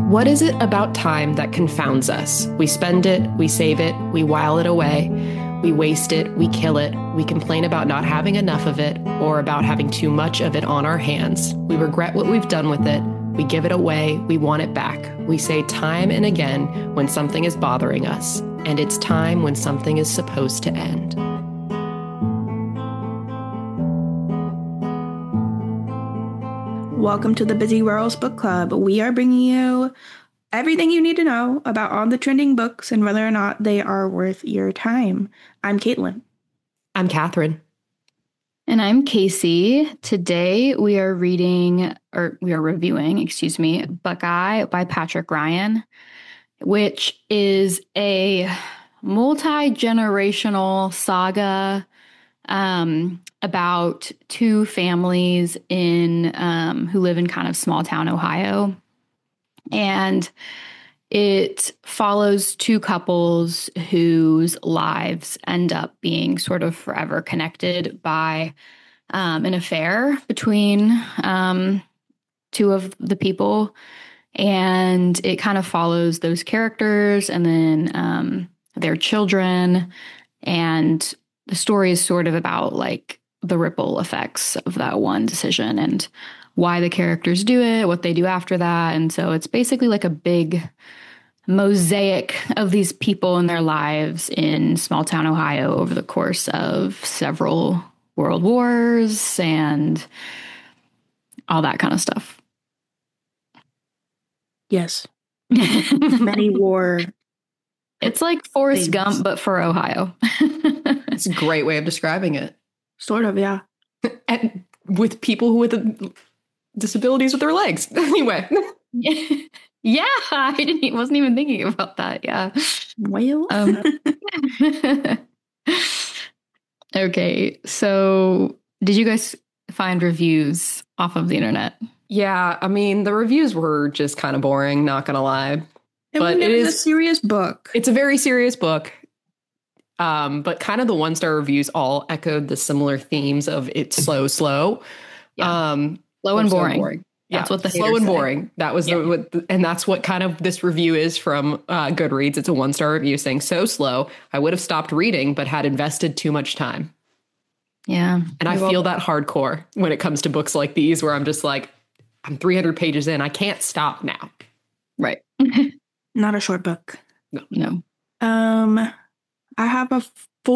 What is it about time that confounds us? We spend it, we save it, we while it away, we waste it, we kill it, we complain about not having enough of it or about having too much of it on our hands. We regret what we've done with it, we give it away, we want it back. We say time and again when something is bothering us, and it's time when something is supposed to end. Welcome to the Busy Worlds Book Club. We are bringing you everything you need to know about all the trending books and whether or not they are worth your time. I'm Caitlin. I'm Catherine. And I'm Casey. Today we are reviewing, Buckeye by Patrick Ryan, which is a multi-generational saga about two families who live in kind of small town Ohio. And it follows two couples whose lives end up being sort of forever connected by an affair between two of the people. And it kind of follows those characters and then their children. And the story is sort of about like the ripple effects of that one decision and why the characters do it, what they do after that. And so it's basically like a big mosaic of these people and their lives in small town Ohio over the course of several world wars and all that kind of stuff. Yes. Many war. It's like Forrest Gump, but for Ohio. It's a great way of describing it. Sort of, yeah. And with people with disabilities with their legs. Anyway. Yeah, I wasn't even thinking about that. Yeah. Well. Okay, so did you guys find reviews off of the internet? Yeah, I mean, the reviews were just kind of boring, not gonna lie. But it is a serious book. It's a very serious book. But kind of the one-star reviews all echoed the similar themes of it's slow. Yeah. Slow and boring. Boring. That's what the slow and say. boring. That was and that's what kind of this review is from Goodreads. It's a one-star review saying so slow. I would have stopped reading, but had invested too much time. Yeah. And I feel that hardcore when it comes to books like these, where I'm just like, I'm 300 pages in. I can't stop now. Right. Not a short book. No. I have a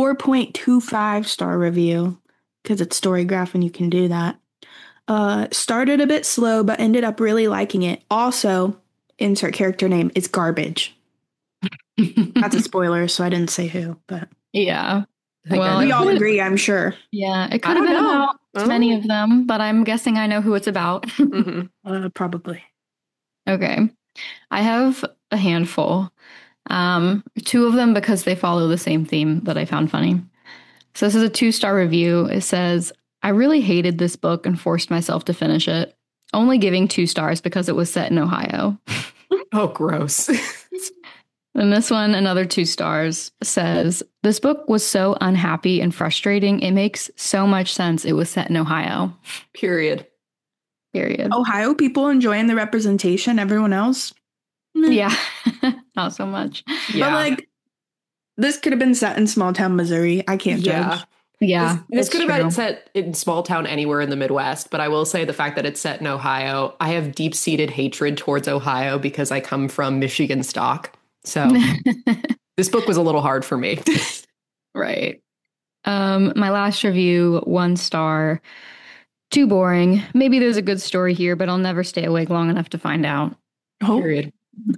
4.25 star review because it's Storygraph and you can do that. Started a bit slow, but ended up really liking it. Also, insert character name, it's garbage. That's a spoiler, so I didn't say who, but yeah. Well, we all agree, I'm sure. Yeah, it could have been about many of them, but I'm guessing I know who it's about. Probably. Okay. I have a handful. Two of them because they follow the same theme that I found funny. So this is a 2-star review. It says, I really hated this book and forced myself to finish it, only giving 2 stars because it was set in Ohio. Oh, gross. And this one, another 2 stars, says, this book was so unhappy and frustrating. It makes so much sense it was set in Ohio. Period. Ohio people enjoying the representation, everyone else? Yeah, not so much. Yeah. But like, this could have been set in small town Missouri. I can't judge. Yeah. This could have been set in small town anywhere in the Midwest, but I will say the fact that it's set in Ohio, I have deep-seated hatred towards Ohio because I come from Michigan stock. So this book was a little hard for me. Right. My last review, 1 star, too boring. Maybe there's a good story here, but I'll never stay awake long enough to find out. Period.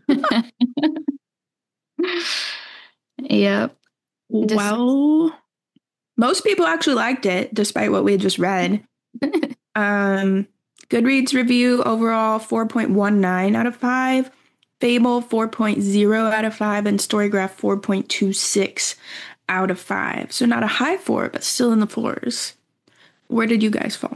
Yep. Well, most people actually liked it, despite what we had just read. Goodreads review overall 4.19 out of 5. Fable 4.0 out of 5, and Storygraph 4.26 out of 5. So not a high 4, but still in the 4s. Where did you guys fall?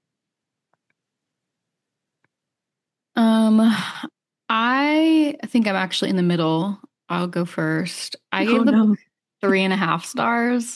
I think I'm actually in the middle. I'll go first. I gave the book 3.5 stars.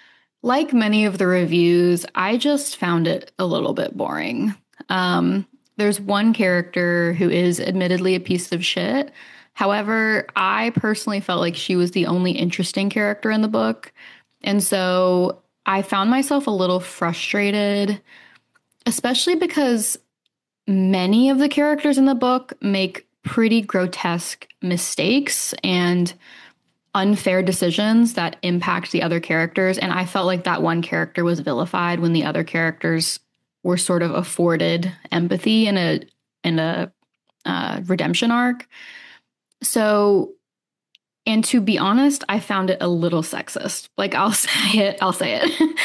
Like many of the reviews, I just found it a little bit boring. There's one character who is admittedly a piece of shit. However, I personally felt like she was the only interesting character in the book. And so I found myself a little frustrated, especially because many of the characters in the book make pretty grotesque mistakes and unfair decisions that impact the other characters. And I felt like that one character was vilified when the other characters were sort of afforded empathy in a redemption arc. So, and to be honest, I found it a little sexist. Like, I'll say it.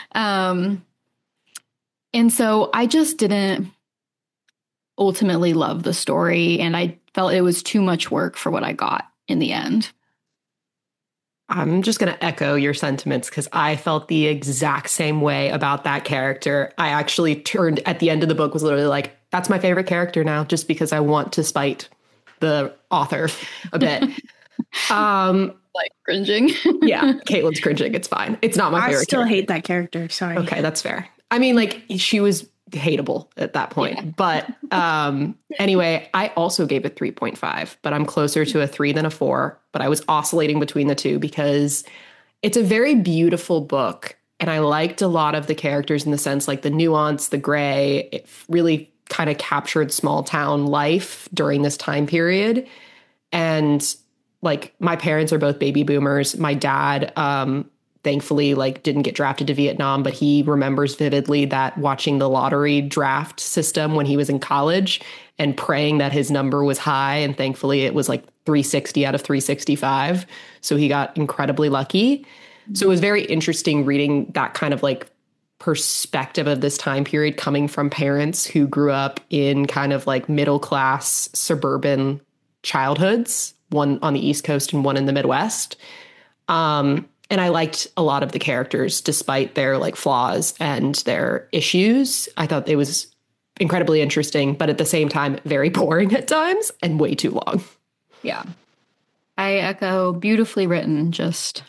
And so I just didn't ultimately love the story, and I felt it was too much work for what I got in the end. I'm just going to echo your sentiments because I felt the exact same way about that character. I actually turned at the end of the book, was literally like, that's my favorite character now, just because I want to spite the author a bit. Like cringing. Yeah, Caitlin's cringing. It's fine. It's not my favorite. I still hate that character. Sorry. Okay, that's fair. I mean, like, she was hateable at that point. Yeah. But anyway, I also gave it 3.5, but I'm closer to a 3 than a 4. But I was oscillating between the two because it's a very beautiful book. And I liked a lot of the characters in the sense, like the nuance, the gray. It really kind of captured small town life during this time period. And like, my parents are both baby boomers. My dad, thankfully, like, didn't get drafted to Vietnam, but he remembers vividly that watching the lottery draft system when he was in college and praying that his number was high. And thankfully it was like 360 out of 365. So he got incredibly lucky. Mm-hmm. So it was very interesting reading that kind of like perspective of this time period coming from parents who grew up in kind of like middle class suburban childhoods, one on the East Coast and one in the Midwest. And I liked a lot of the characters, despite their like flaws and their issues. I thought it was incredibly interesting, but at the same time, very boring at times and way too long. Yeah. I echo, beautifully written, just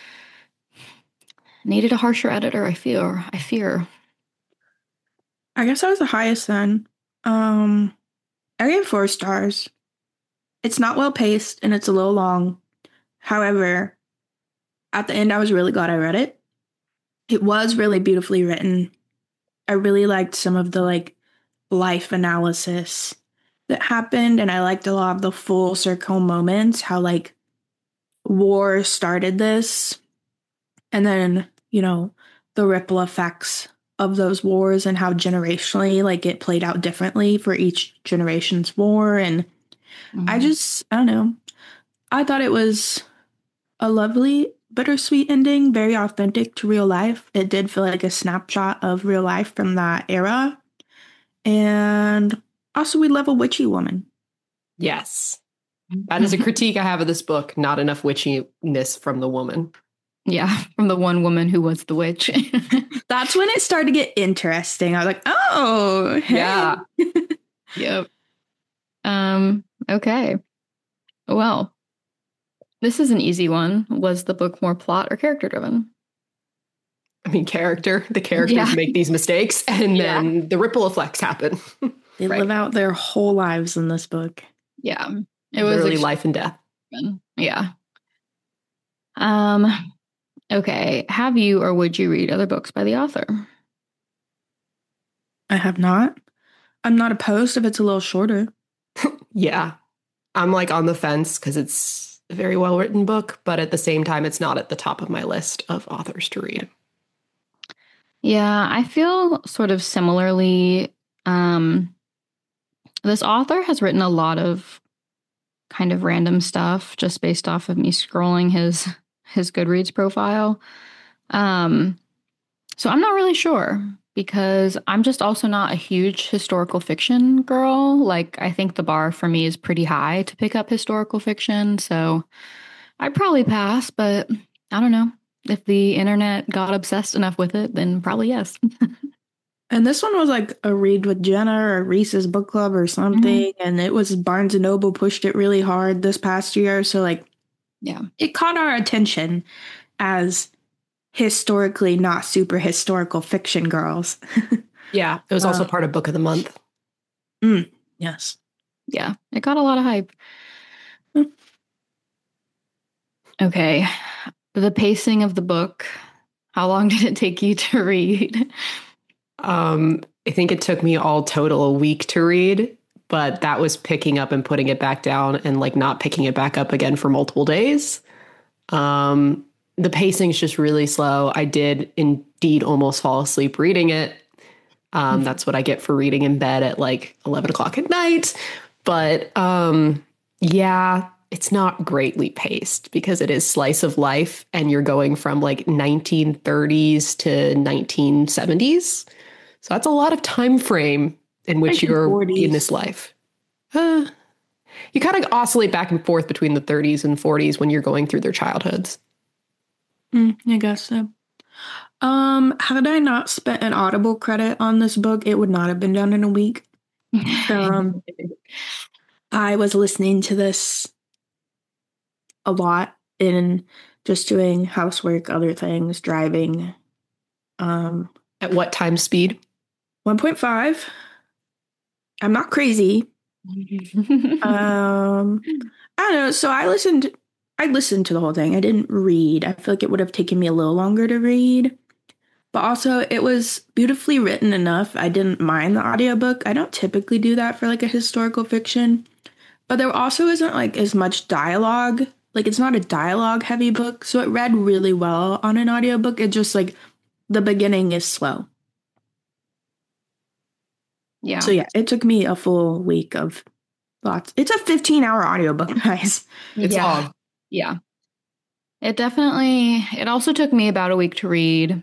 needed a harsher editor, I fear. I guess I was the highest then. I gave 4 stars. It's not well paced and it's a little long. However, at the end, I was really glad I read it. It was really beautifully written. I really liked some of the like life analysis that happened, and I liked a lot of the full circle moments, how like war started this, and then, you know, the ripple effects of those wars and how generationally like it played out differently for each generation's war. And I don't know. I thought it was a lovely bittersweet ending, very authentic to real life. It did feel like a snapshot of real life from that era. And also, we love a witchy woman. Yes. That is a critique I have of this book. Not enough witchiness from the woman. Yeah, from the one woman who was the witch. That's when it started to get interesting. I was like, oh, hey. Yeah. Yep. Okay. Well, this is an easy one. Was the book more plot or character driven? I mean, character. The characters make these mistakes, and then the ripple effects happen. They live out their whole lives in this book. Yeah. It was literally life and death. Yeah. Okay. Have you or would you read other books by the author? I have not. I'm not opposed if it's a little shorter. Yeah. I'm like on the fence because it's a very well written book, but at the same time, it's not at the top of my list of authors to read. Yeah, I feel sort of similarly. This author has written a lot of kind of random stuff just based off of me scrolling his Goodreads profile. So I'm not really sure because I'm just also not a huge historical fiction girl. Like, I think the bar for me is pretty high to pick up historical fiction. So I'd probably pass, but I don't know. If the internet got obsessed enough with it, then probably yes. And this one was like a read with Jenna or Reese's book club or something. Mm-hmm. And it was Barnes & Noble pushed it really hard this past year. So like, yeah, it caught our attention as historically not super historical fiction girls. Yeah, it was also part of Book of the Month. Yes. Yeah, it got a lot of hype. Mm. Okay. The pacing of the book. How long did it take you to read? I think it took me all total a week to read, but that was picking up and putting it back down and like not picking it back up again for multiple days. The pacing's just really slow. I did indeed almost fall asleep reading it. That's what I get for reading in bed at like 11 o'clock at night. But yeah, it's not greatly paced because it is slice of life and you're going from like 1930s to 1970s. So that's a lot of time frame in which you're 1940s. in this life. You kind of oscillate back and forth between the 30s and 40s when you're going through their childhoods. I guess so. Had I not spent an Audible credit on this book, it would not have been done in a week. I was listening to this a lot in just doing housework, other things, driving. At what time speed? 1.5. I'm not crazy. I don't know. So I listened to the whole thing. I didn't read. I feel like it would have taken me a little longer to read. But also it was beautifully written enough. I didn't mind the audiobook. I don't typically do that for like a historical fiction. But there also isn't like as much dialogue. Like it's not a dialogue heavy book. So it read really well on an audiobook. It just like the beginning is slow. Yeah. So yeah, it took me a full week of lots. It's a 15-hour audiobook, guys. It's long. Yeah. It also took me about a week to read.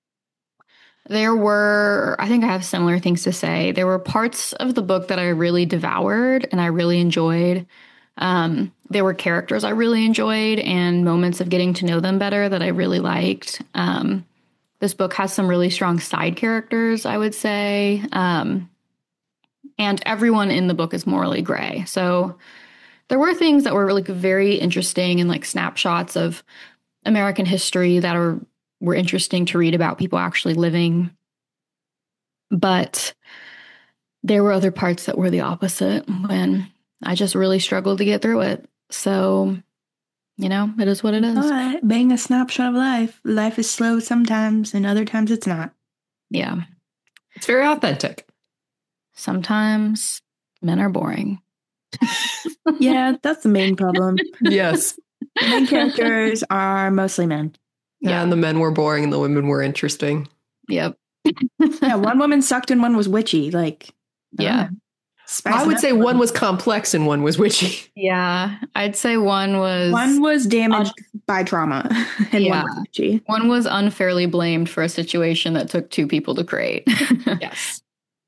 I think I have similar things to say. There were parts of the book that I really devoured and I really enjoyed. There were characters I really enjoyed and moments of getting to know them better that I really liked. This book has some really strong side characters, I would say. And everyone in the book is morally gray. So there were things that were really very interesting and like snapshots of American history that were interesting to read about people actually living. But there were other parts that were the opposite when I just really struggled to get through it. So, it is what it is. But being a snapshot of life, life is slow sometimes and other times it's not. Yeah. It's very authentic. Sometimes men are boring. Yeah, that's the main problem. Yes. The main characters are mostly men. Yeah, and the men were boring and the women were interesting. Yep. Yeah, one woman sucked and one was witchy. Like, yeah. I would say one was complex and one was witchy. Yeah, I'd say one was damaged by trauma and one was witchy. One was unfairly blamed for a situation that took two people to create. Yes.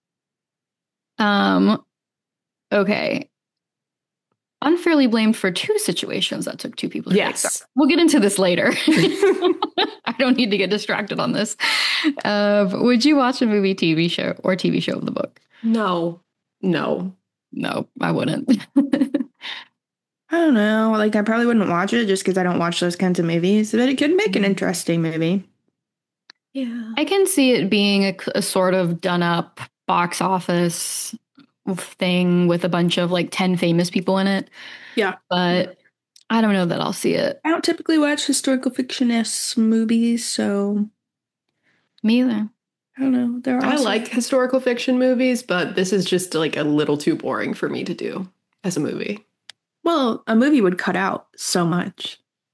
Okay. Unfairly blamed for two situations that took two people to create. Yes. We'll get into this later. I don't need to get distracted on this. Would you watch a movie, TV show, or TV show of the book? No, I wouldn't. I don't know. Like, I probably wouldn't watch it just because I don't watch those kinds of movies, but it could make an interesting movie. Yeah. I can see it being a sort of done up box office thing with a bunch of like 10 famous people in it. Yeah. But I don't know that I'll see it. I don't typically watch historical fiction-esque movies, so. Me either. I don't know. I like historical fiction movies, but this is just like a little too boring for me to do as a movie. Well, a movie would cut out so much.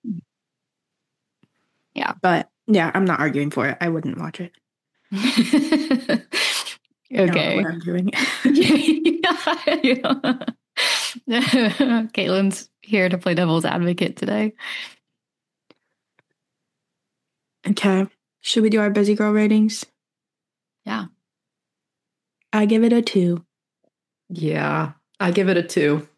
Yeah. But yeah, I'm not arguing for it. I wouldn't watch it. Okay. What I'm doing. Caitlin's here to play devil's advocate today. Okay. Should we do our busy girl ratings? Yeah. I give it a 2. Yeah, I give it a 2.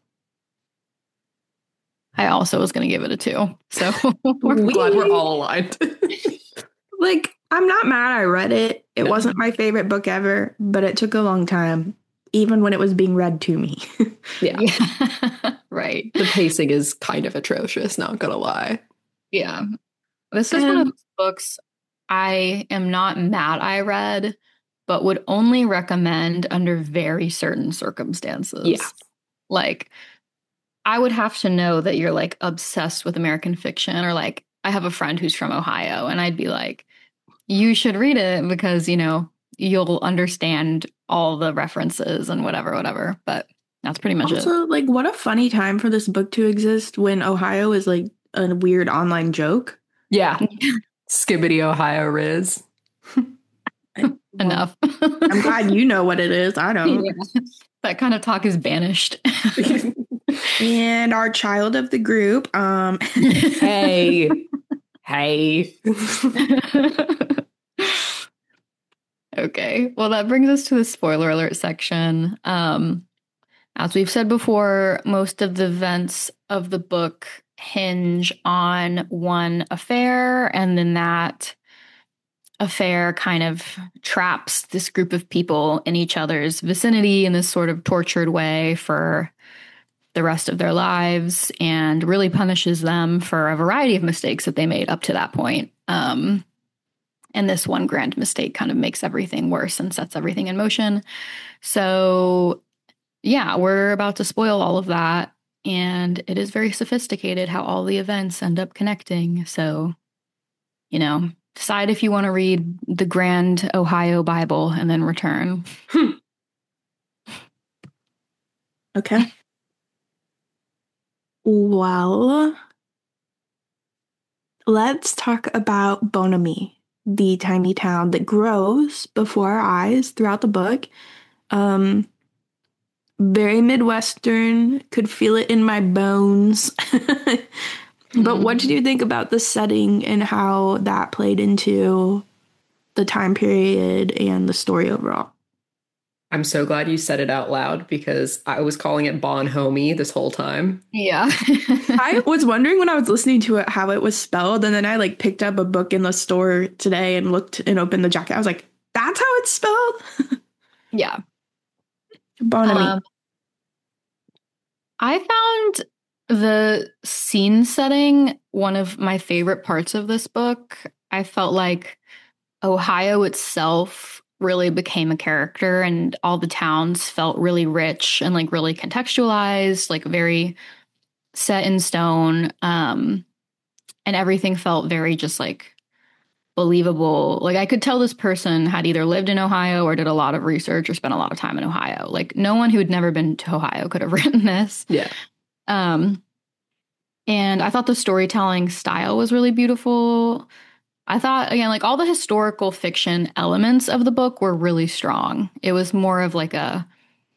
I also was going to give it a 2. So we're glad we're all aligned. Like, I'm not mad I read it. It wasn't my favorite book ever, but it took a long time, even when it was being read to me. Yeah. Right. The pacing is kind of atrocious, not gonna lie. Yeah. This is one of those books I am not mad I read, but would only recommend under very certain circumstances. Yeah. Like, I would have to know that you're like obsessed with American fiction, or like, I have a friend who's from Ohio, and I'd be like, you should read it because, you'll understand all the references and whatever. But that's pretty much it. Also, like, what a funny time for this book to exist when Ohio is like a weird online joke. Yeah. Skibbity Ohio Riz. Enough. I'm glad you know what it is. I don't. Yeah. That kind of talk is banished. And our child of the group, Hey. Okay. Well, that brings us to the spoiler alert section. As we've said before, most of the events of the book hinge on one affair, and then that affair kind of traps this group of people in each other's vicinity in this sort of tortured way for the rest of their lives, and really punishes them for a variety of mistakes that they made up to that point. And this one grand mistake kind of makes everything worse and sets everything in motion. So, yeah, we're about to spoil all of that. And it is very sophisticated how all the events end up connecting. So, decide if you want to read the Grand Ohio Bible and then return. Okay. Well, let's talk about Bonamy, the tiny town that grows before our eyes throughout the book. Very Midwestern, could feel it in my bones. But what did you think about the setting and how that played into the time period and the story overall? I'm so glad you said it out loud because I was calling it Bonhomie this whole time. Yeah. I was wondering when I was listening to it how it was spelled, and then I like picked up a book in the store today and looked and opened the jacket. I was like, that's how it's spelled? Yeah. Bonamy. I found the scene setting one of my favorite parts of this book. I felt like Ohio itself really became a character, and all the towns felt really rich and like really contextualized, like very set in stone. And everything felt very just like believable. Like I could tell this person had either lived in Ohio or did a lot of research or spent a lot of time in Ohio. Like no one who had never been to Ohio could have written this. Yeah. And I thought the storytelling style was really beautiful. I thought, again, like all the historical fiction elements of the book were really strong. It was more of like a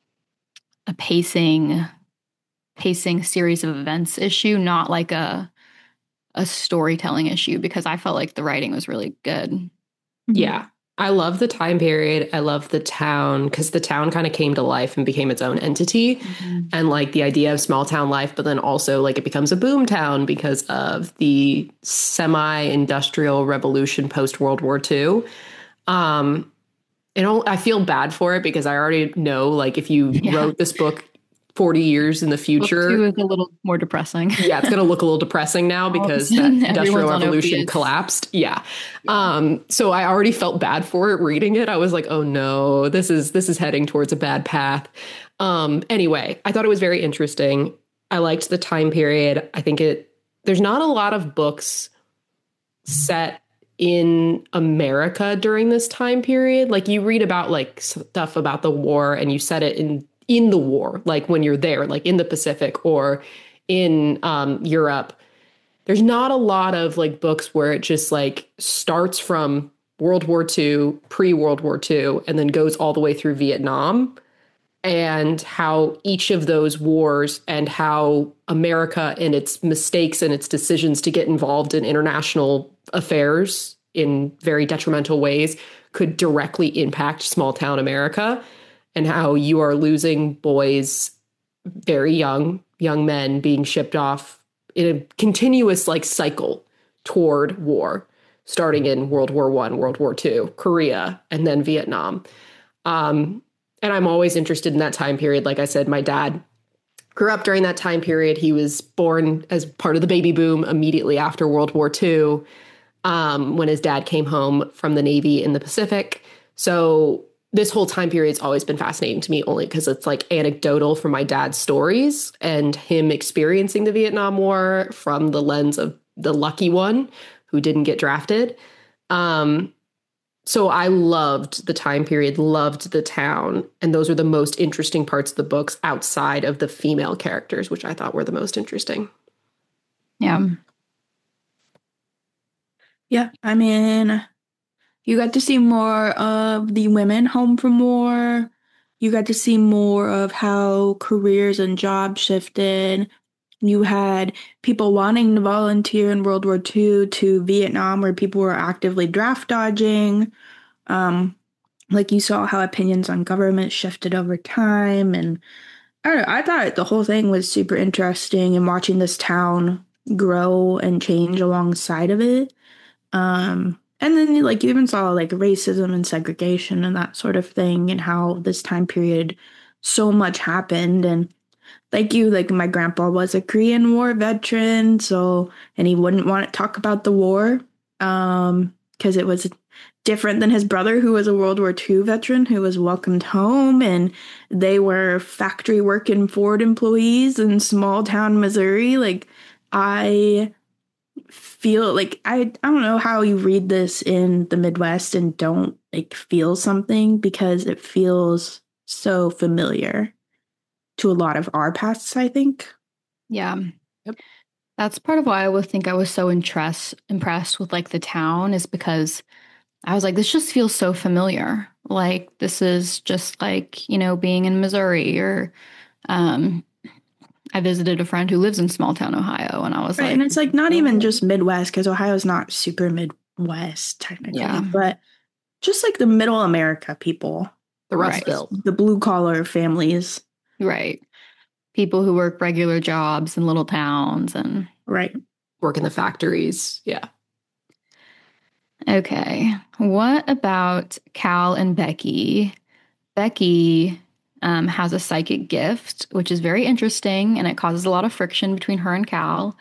pacing series of events issue, not like a storytelling issue, because I felt like the writing was really good. Yeah. I love the time period. I love the town because the town kind of came to life and became its own entity. Mm-hmm. And like the idea of small town life, but then also like it becomes a boom town because of the semi-industrial revolution post World War II. I feel bad for it because I already know like if you wrote this book 40 years in the future. Book 2 is a little more depressing. Yeah, it's going to look a little depressing now because that industrial revolution collapsed. Yeah. So I already felt bad for it reading it. I was like, oh no, this is heading towards a bad path. Anyway, I thought it was very interesting. I liked the time period. I think there's not a lot of books set in America during this time period. Like you read about like stuff about the war and you set it in the war, like when you're there, like in the Pacific or in Europe. There's not a lot of like books where it just like starts from World War II, pre-World War II, and then goes all the way through Vietnam, and how each of those wars and how America and its mistakes and its decisions to get involved in international affairs in very detrimental ways could directly impact small town America. And how you are losing boys, very young men being shipped off in a continuous like cycle toward war, starting in World War I, World War II, Korea, and then Vietnam. And I'm always interested in that time period. Like I said, my dad grew up during that time period. He was born as part of the baby boom immediately after World War II, when his dad came home from the Navy in the Pacific. So this whole time period's always been fascinating to me only because it's like anecdotal from my dad's stories and him experiencing the Vietnam War from the lens of the lucky one who didn't get drafted. So I loved the time period, loved the town, and those are the most interesting parts of the books outside of the female characters, which I thought were the most interesting. Yeah. Yeah, I mean, you got to see more of the women home from war. You got to see more of how careers and jobs shifted. You had people wanting to volunteer in World War II to Vietnam, where people were actively draft dodging. Like you saw how opinions on government shifted over time. And I don't know, I thought the whole thing was super interesting and watching this town grow and change alongside of it. And then like you even saw like racism and segregation and that sort of thing and how this time period so much happened. And like my grandpa was a Korean War veteran, so and he wouldn't want to talk about the war because it was different than his brother who was a World War II veteran who was welcomed home, and they were factory working Ford employees in small town Missouri. Like I feel like I don't know how you read this in the Midwest and don't like feel something because it feels so familiar to a lot of our pasts, I think. Yeah. Yep. That's part of why I would think I was so impressed with like the town is because I was like, this just feels so familiar. Like this is just like, you know, being in Missouri or I visited a friend who lives in small town Ohio and I was Right, like, and it's like not even just Midwest because Ohio's not super Midwest technically, Yeah. but just like the middle America people, The Rust Right. Belt. the blue collar families. right. People who work regular jobs in little towns and Right. Work in the factories. Yeah. okay. What about Cal and Becky? Becky has a psychic gift, which is very interesting, and it causes a lot of friction between her and Cal.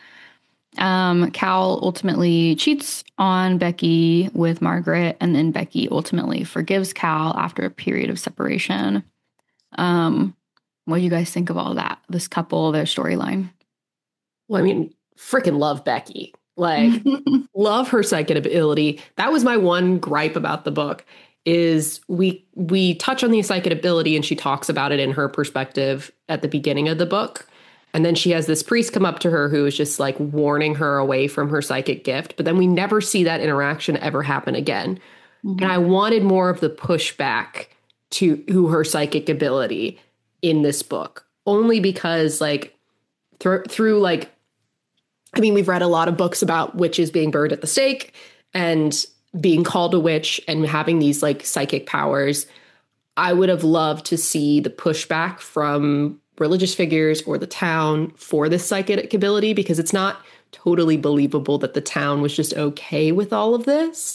Cal ultimately cheats on Becky with Margaret, and then Becky ultimately forgives Cal after a period of separation. What do you guys think of all that? This couple, their storyline? Well, I mean, freaking love Becky. Like, love her psychic ability. That was my one gripe about the book is we touch on the psychic ability and she talks about it in her perspective at the beginning of the book. And then she has this priest come up to her who is just like warning her away from her psychic gift. But then we never see that interaction ever happen again. Mhm. And I wanted more of the pushback to her psychic ability in this book, only because like through like, I mean, we've read a lot of books about witches being burned at the stake and being called a witch and having these like psychic powers. I would have loved to see the pushback from religious figures or the town for this psychic ability, because it's not totally believable that the town was just okay with all of this.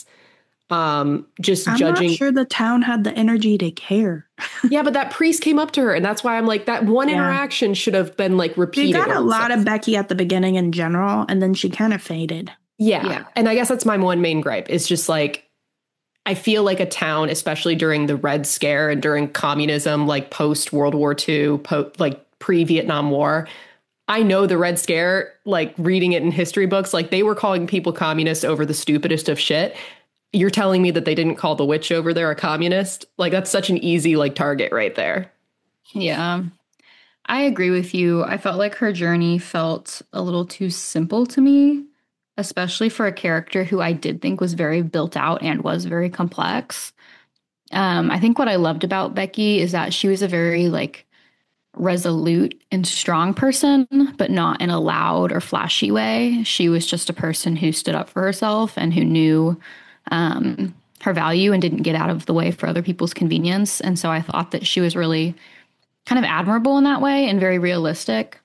Just I'm judging. not sure the town had the energy to care. Yeah, but that priest came up to her, and that's why I'm like, that one Yeah. interaction should have been like We repeated. got a once. lot of Becky at the beginning in general, and then she kind of faded. Yeah. Yeah. And I guess that's my one main gripe. It's just like, I feel like a town, especially during the Red Scare and during communism, like post World War II, like pre-Vietnam War. I know the Red Scare, like reading it in history books, like they were calling people communists over the stupidest of shit. You're telling me that they didn't call the witch over there a communist? Like that's such an easy like target right there. Yeah, I agree with you. I felt like her journey felt a little too simple to me, especially for a character who I did think was very built out and was very complex. I think what I loved about Becky is that she was a very like resolute and strong person, but not in a loud or flashy way. She was just a person who stood up for herself and who knew her value and didn't get out of the way for other people's convenience. And so I thought that she was really kind of admirable in that way and very realistic.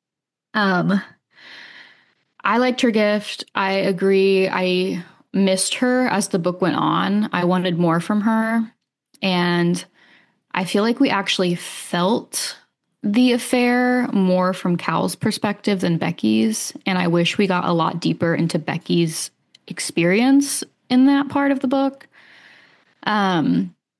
I liked her gift. I agree. I missed her as the book went on. I wanted more from her. And I feel like we actually felt the affair more from Cal's perspective than Becky's. And I wish we got a lot deeper into Becky's experience in that part of the book.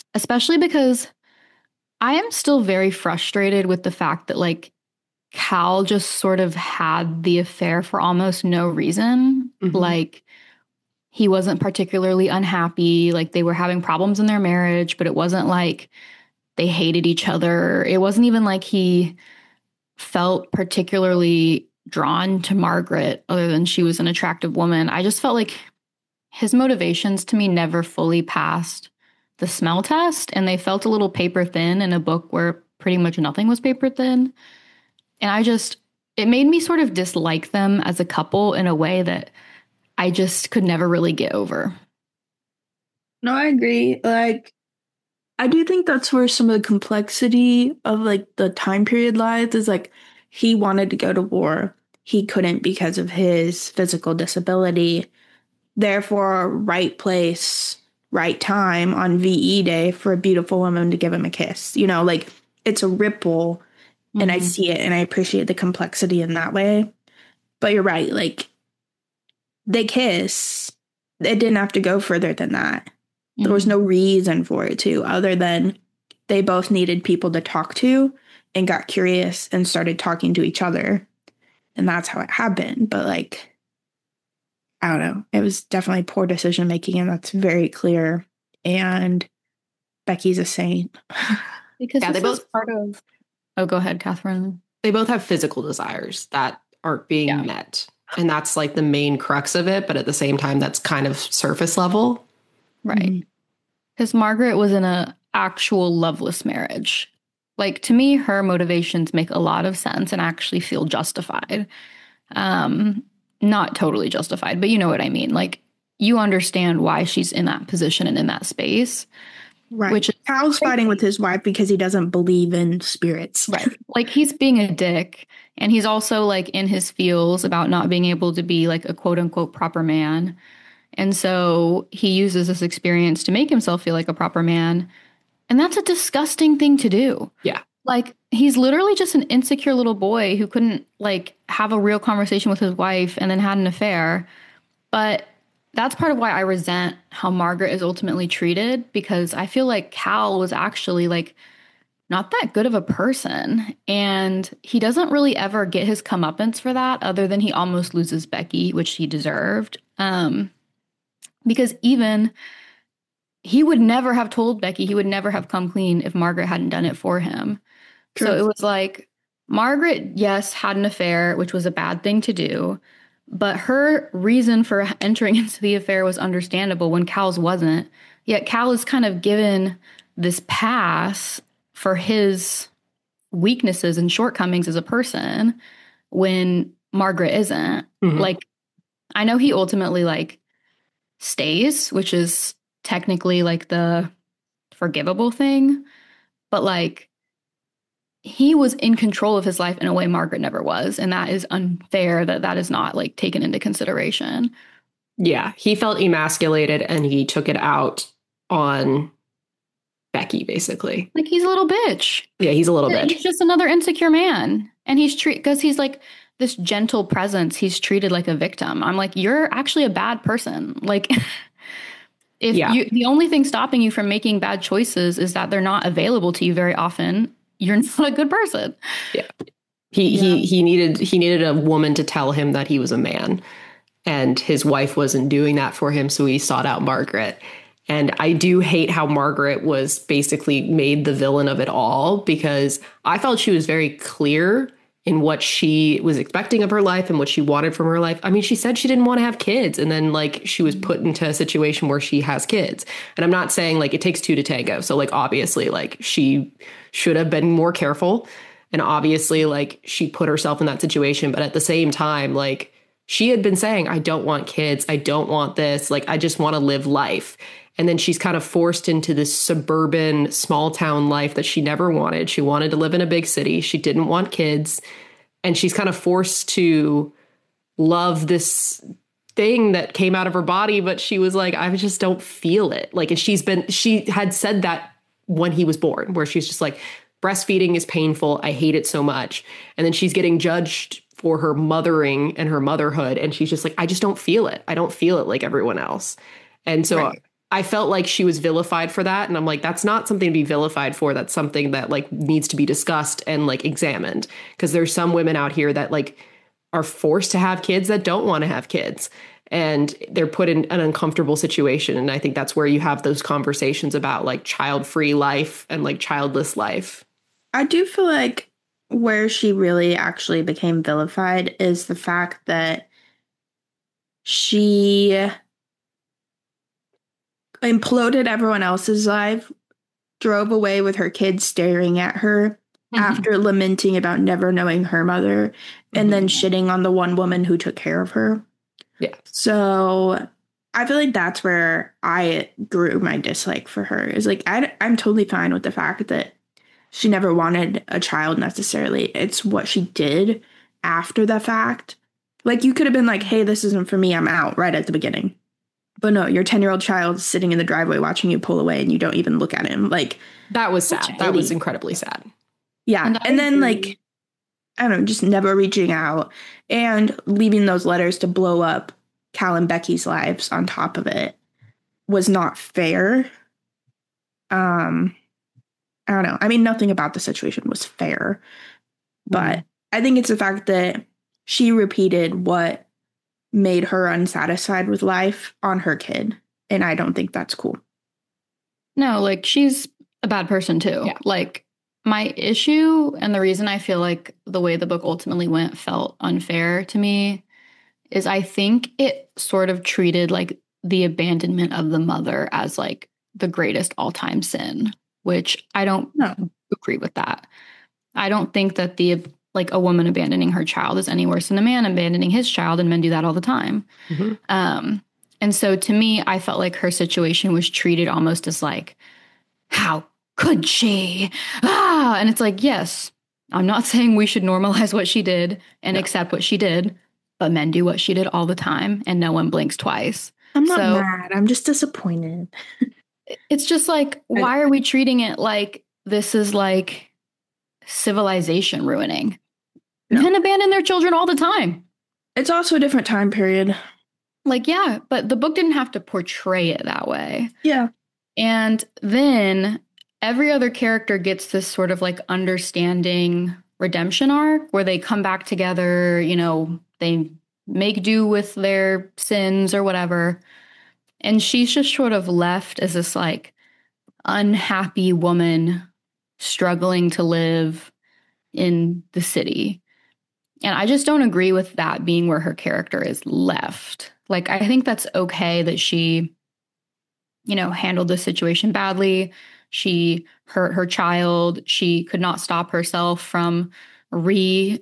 especially because I am still very frustrated with the fact that like Cal just sort of had the affair for almost no reason. Like he wasn't particularly unhappy, like they were having problems in their marriage, but it wasn't like they hated each other. It wasn't even like he felt particularly drawn to Margaret other than she was an attractive woman. I just felt like his motivations to me never fully passed the smell test, and they felt a little paper thin in a book where pretty much nothing was paper thin. And it made me sort of dislike them as a couple in a way that I just could never really get over. No, I agree. Like, I do think that's where some of the complexity of like the time period lies, is like he wanted to go to war. He couldn't because of his physical disability. Therefore, right place, right time on VE Day for a beautiful woman to give him a kiss. You know, like it's a ripple, and I see it and I appreciate the complexity in that way. But you're right, like they kiss. It didn't have to go further than that. There was no reason for it to, other than they both needed people to talk to and got curious and started talking to each other. And that's how it happened. But like, I don't know. It was definitely poor decision making, and that's very clear. And Becky's a saint. Because they both part of. Oh, go ahead, Catherine. They both have physical desires that aren't being met. And that's like the main crux of it. But at the same time, that's kind of surface level. Right. Because Margaret was in an actual loveless marriage. Like, to me, her motivations make a lot of sense and actually feel justified. Not totally justified, but you know what I mean. Like, you understand why she's in that position and in that space. Right. Which Cal's fighting with his wife because he doesn't believe in spirits. Right. Like, he's being a dick. And he's also like in his feels about not being able to be like a quote unquote proper man. And so he uses this experience to make himself feel like a proper man. And that's a disgusting thing to do. Yeah. Like, he's literally just an insecure little boy who couldn't like have a real conversation with his wife and then had an affair. But that's part of why I resent how Margaret is ultimately treated, because I feel like Cal was actually like not that good of a person. And he doesn't really ever get his comeuppance for that, other than he almost loses Becky, which he deserved. Because even he would never have told Becky, he would never have come clean if Margaret hadn't done it for him. True. So it was like, Margaret, yes, had an affair, which was a bad thing to do, but her reason for entering into the affair was understandable when Cal's wasn't. Yet Cal is kind of given this pass for his weaknesses and shortcomings as a person when Margaret isn't. Like, I know he ultimately like stays, which is technically like the forgivable thing, but like he was in control of his life in a way Margaret never was, and that is unfair that is not like taken into consideration. Yeah, he felt emasculated and he took it out on Becky, basically. Like, he's a little bitch. Yeah, he's a little bitch. He's just another insecure man, and he's because he's like this gentle presence, he's treated like a victim. I'm like, you're actually a bad person. Like, if the only thing stopping you from making bad choices is that they're not available to you very often, you're not a good person. Yeah. He needed a woman to tell him that he was a man, and his wife wasn't doing that for him. So he sought out Margaret. And I do hate how Margaret was basically made the villain of it all, because I felt she was very clear in what she was expecting of her life and what she wanted from her life. I mean, she said she didn't want to have kids, and then like she was put into a situation where she has kids. And I'm not saying like it takes two to tango. So like obviously like she should have been more careful, and obviously like she put herself in that situation. But at the same time, like she had been saying, I don't want kids. I don't want this. Like, I just want to live life. And then she's kind of forced into this suburban small town life that she never wanted. She wanted to live in a big city. She didn't want kids. And she's kind of forced to love this thing that came out of her body. But she was like, I just don't feel it. Like, and she had said that when he was born, where she's just like, breastfeeding is painful. I hate it so much. And then she's getting judged for her mothering and her motherhood. And she's just like, I just don't feel it. I don't feel it like everyone else. And so I felt like she was vilified for that. And I'm like, that's not something to be vilified for. That's something that like needs to be discussed and like examined. Because there's some women out here that like are forced to have kids that don't want to have kids. And they're put in an uncomfortable situation. And I think that's where you have those conversations about like child-free life and like childless life. I do feel like where she really actually became vilified is the fact that she imploded everyone else's life, drove away with her kids staring at her after lamenting about never knowing her mother, and then shitting on the one woman who took care of her. Yeah. So I feel like that's where I grew my dislike for her. Is like I'm totally fine with the fact that she never wanted a child necessarily. It's what she did after the fact. Like you could have been like, hey, this isn't for me, I'm out right at the beginning. But no, your 10-year-old child sitting in the driveway watching you pull away and you don't even look at him. Like that was sad. That was incredibly sad. Yeah. And then like, I don't know, just never reaching out and leaving those letters to blow up Cal and Becky's lives on top of it was not fair. I don't know. I mean, nothing about the situation was fair, but I think it's the fact that she repeated what made her unsatisfied with life on her kid. And I don't think that's cool. No, like she's a bad person too. Yeah. Like my issue and the reason I feel like the way the book ultimately went felt unfair to me is I think it sort of treated like the abandonment of the mother as like the greatest all-time sin, which I don't agree with that. I don't think that the like a woman abandoning her child is any worse than a man abandoning his child, and men do that all the time. And so to me, I felt like her situation was treated almost as like, how could she? And it's like, yes, I'm not saying we should normalize what she did and accept what she did, but men do what she did all the time and no one blinks twice. I'm not mad. I'm just disappointed. It's just like, why are we treating it like this is like civilization ruining? No. Men abandon their children all the time. It's also a different time period. Like, yeah, but the book didn't have to portray it that way. Yeah. And then every other character gets this sort of like understanding redemption arc where they come back together, you know, they make do with their sins or whatever. And she's just sort of left as this like unhappy woman struggling to live in the city. And I just don't agree with that being where her character is left. Like, I think that's okay that she, you know, handled the situation badly. She hurt her child. She could not stop herself from reliving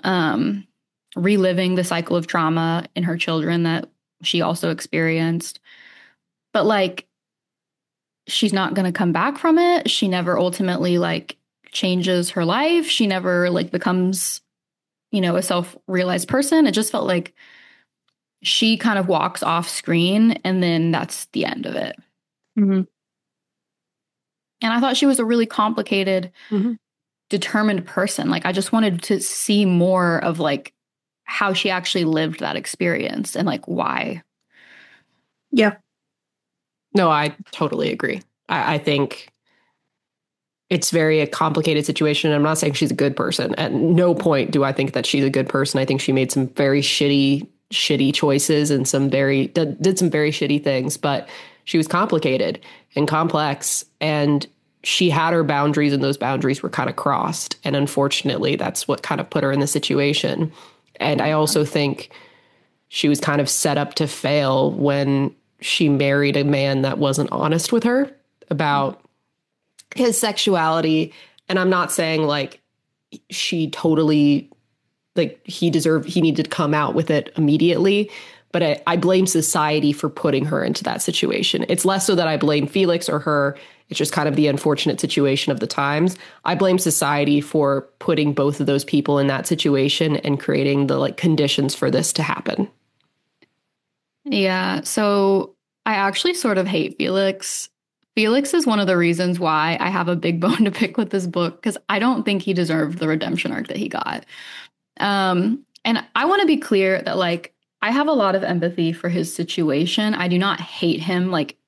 the cycle of trauma in her children that she also experienced. But like, she's not going to come back from it. She never ultimately like changes her life. She never like becomes, you know, a self-realized person. It just felt like she kind of walks off screen and then that's the end of it. Mm-hmm. And I thought she was a really complicated, determined person. Like, I just wanted to see more of like how she actually lived that experience and like why. Yeah. No, I totally agree. I think it's very a complicated situation. I'm not saying she's a good person. At no point do I think that she's a good person. I think she made some very shitty choices and did some very shitty things, but she was complicated and complex, and she had her boundaries, and those boundaries were kind of crossed. And unfortunately, that's what kind of put her in the situation. And I also think she was kind of set up to fail when she married a man that wasn't honest with her about his sexuality. And I'm not saying like she totally, like he needed to come out with it immediately. But I blame society for putting her into that situation. It's less so that I blame Felix or her. It's just kind of the unfortunate situation of the times. I blame society for putting both of those people in that situation and creating the like conditions for this to happen. Yeah. So I actually sort of hate Felix. Felix is one of the reasons why I have a big bone to pick with this book, because I don't think he deserved the redemption arc that he got. And I want to be clear that like, I have a lot of empathy for his situation. I do not hate him like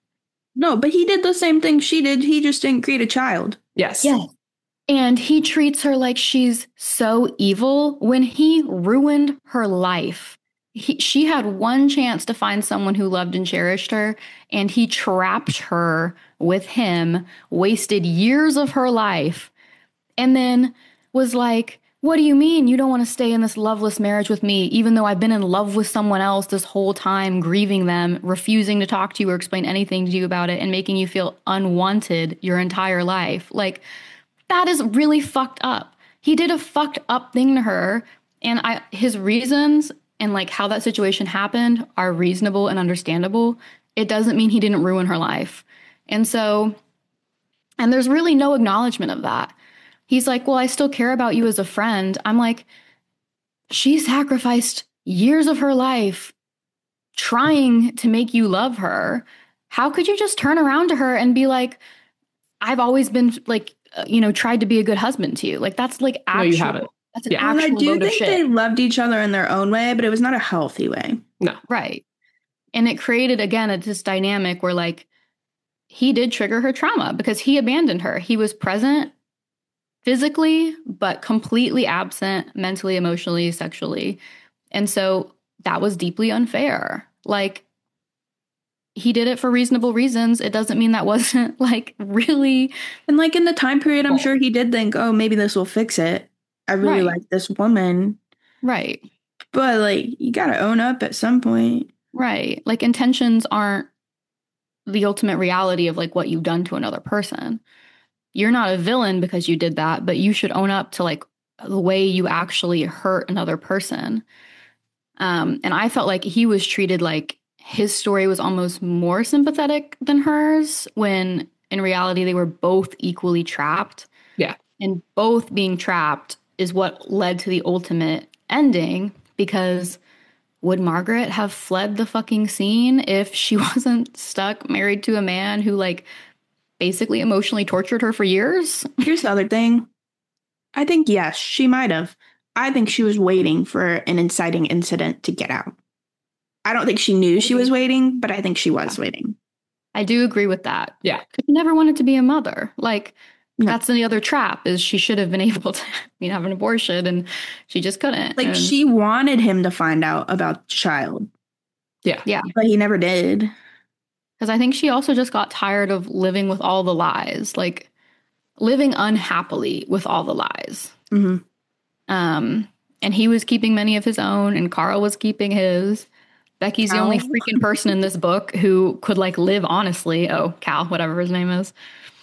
No, but he did the same thing she did. He just didn't create a child. Yes. Yes. And he treats her like she's so evil when he ruined her life. She had one chance to find someone who loved and cherished her, and he trapped her with him, wasted years of her life, and then was like, what do you mean you don't want to stay in this loveless marriage with me, even though I've been in love with someone else this whole time, grieving them, refusing to talk to you or explain anything to you about it, and making you feel unwanted your entire life? Like, that is really fucked up. He did a fucked up thing to her, and his reasons and like how that situation happened are reasonable and understandable. It doesn't mean he didn't ruin her life. And there's really no acknowledgement of that. He's like, well, I still care about you as a friend. I'm like, she sacrificed years of her life trying to make you love her. How could you just turn around to her and be like, I've always been like, tried to be a good husband to you? Like, that's like actual. No, you haven't. That's an And I actual do load of think shit. they loved each other in their own way, but it was not a healthy way. No. Right. And it created, again, this dynamic where like he did trigger her trauma because he abandoned her. He was present physically, but completely absent mentally, emotionally, sexually. And so that was deeply unfair. Like, he did it for reasonable reasons. It doesn't mean that wasn't like really. And like in the time period, I'm sure he did think, oh, maybe this will fix it. I really Right. like this woman. Right. But like, you got to own up at some point. Right. Like, intentions aren't the ultimate reality of like what you've done to another person. You're not a villain because you did that, but you should own up to like the way you actually hurt another person. And I felt like he was treated like his story was almost more sympathetic than hers, when in reality they were both equally trapped. Yeah. And both being trapped is what led to the ultimate ending, because would Margaret have fled the fucking scene if she wasn't stuck married to a man who like basically emotionally tortured her for years? Here's the other thing. I think, yes, she might have. I think she was waiting for an inciting incident to get out. I don't think she knew she was waiting, but I think she was waiting. I do agree with that. Yeah. She never wanted to be a mother. Like, No. that's the other trap, is she should have been able to have an abortion, and she just couldn't. Like, And she wanted him to find out about the child. Yeah. Yeah. But he never did. because I think she also just got tired of living with all the lies, like living unhappily with all the lies. Mm-hmm. And he was keeping many of his own, and Carl was keeping his. Becky's the only Cal. freaking person in this book who could like live honestly. Oh, Cal, whatever his name is.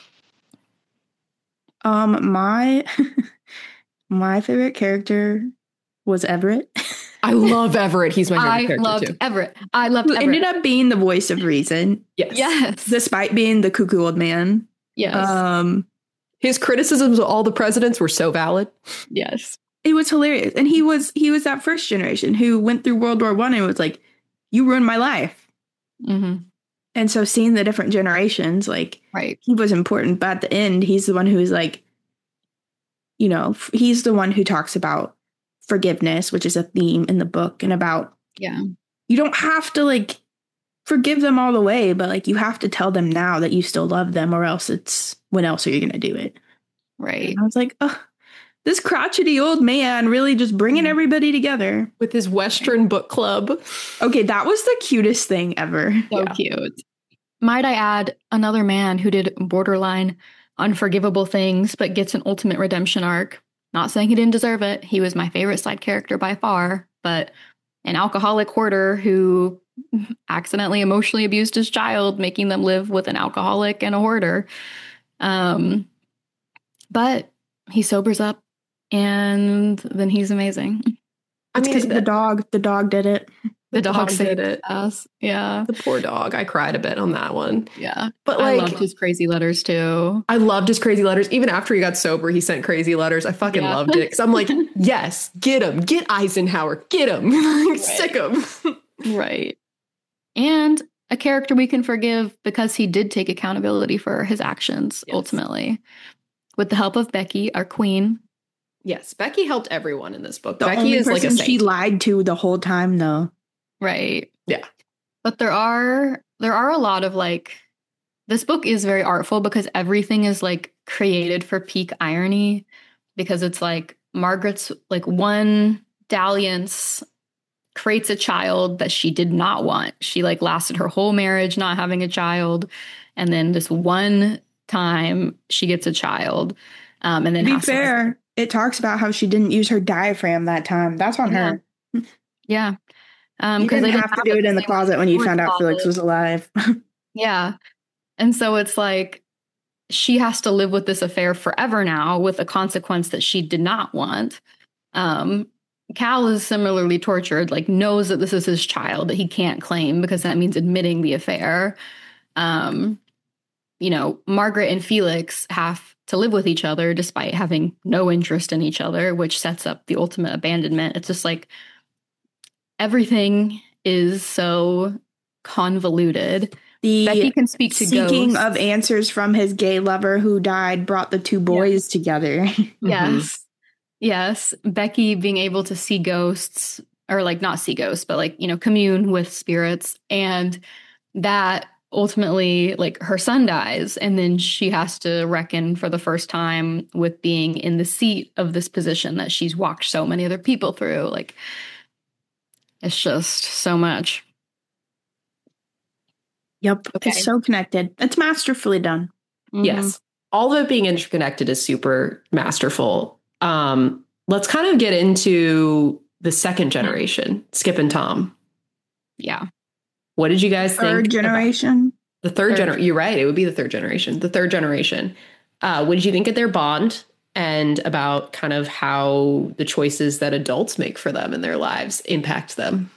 My my favorite character was Everett, I love Everett. He's my favorite I character loved too. Everett. I loved who Everett. ended up being the voice of reason, Yes. Yes. despite being the cuckoo old man. Yes. His criticisms of all the presidents were so valid. Yes. It was hilarious, and he was that first generation who went through World War I and was like, "You ruined my life." Mm-hmm. And so, seeing the different generations, like, Right. he was important. But at the end, he's the one who's like, you know, he's the one who talks about forgiveness, which is a theme in the book, and about Yeah. you don't have to like forgive them all the way, but like you have to tell them now that you still love them, or else it's when else are you going to do it? Right. And I was like, oh, this crotchety old man really just bringing everybody together. With his Western book club. Okay, that was the cutest thing ever. So Yeah. cute. Might I add, another man who did borderline unforgivable things, but gets an ultimate redemption arc. Not saying he didn't deserve it. He was my favorite side character by far, but an alcoholic hoarder who accidentally emotionally abused his child, making them live with an alcoholic and a hoarder. But he sobers up, and then he's amazing. It's because the dog did it. The dog did saved it. us. Yeah. The poor dog. I cried a bit on that one. Yeah. But I like, loved his crazy letters too. I loved his crazy letters. Even after he got sober, he sent crazy letters. I fucking Yeah. loved it. Because I'm like, yes, get him. Get Eisenhower. Get him. Like, sick him. Right. And a character we can forgive because he did take accountability for his actions, Yes. ultimately. With the help of Becky, our queen. Yes, Becky helped everyone in this book. The Becky only is like a person she saint. lied to the whole time, though. Right. Yeah. But there are a lot of like This book is very artful because everything is like created for peak irony, because it's like Margaret's like one dalliance creates a child that she did not want. She like lasted her whole marriage not having a child, and then this one time she gets a child, and then To be fair, it talks about how she didn't use her diaphragm that time. That's on her. Yeah. You didn't have to do it in the closet when you found out Felix was alive. Yeah. And so it's like she has to live with this affair forever now, with a consequence that she did not want. Cal is similarly tortured, like knows that this is his child that he can't claim because that means admitting the affair. You know, Margaret and Felix have to live with each other despite having no interest in each other, which sets up the ultimate abandonment. It's just like everything is so convoluted. Becky can speak to seeking ghosts. of answers from his gay lover who died brought the two boys together. Yes. Yes. Becky being able to see ghosts, or like not see ghosts, but like, you know, commune with spirits. And that ultimately, like, her son dies. And then she has to reckon for the first time with being in the seat of this position that she's walked so many other people through. Like, it's just so much. Yep. Okay. It's so connected. It's masterfully done. Mm-hmm. Yes. All of it being interconnected is super masterful. Let's kind of get into the second generation, Skip and Tom. Yeah. What did you guys think? Third generation? The third generation. You're right. It would be the third generation. The third generation. What did you think of their bond and about kind of how the choices that adults make for them in their lives impact them?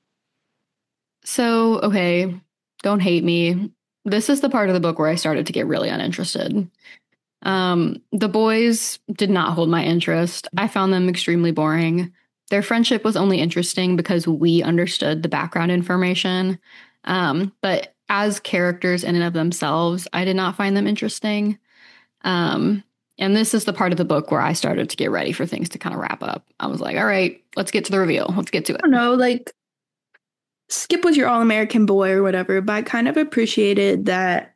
So, okay, don't hate me. This is the part of the book where I started to get really uninterested. The boys did not hold my interest. I found them extremely boring. Their friendship was only interesting because we understood the background information. But as characters in and of themselves, I did not find them interesting. And this is the part of the book where I started to get ready for things to kind of wrap up. I was like, all right, let's get to the reveal. Let's get to it. I don't know, like, Skip was your all-American boy or whatever, but I kind of appreciated that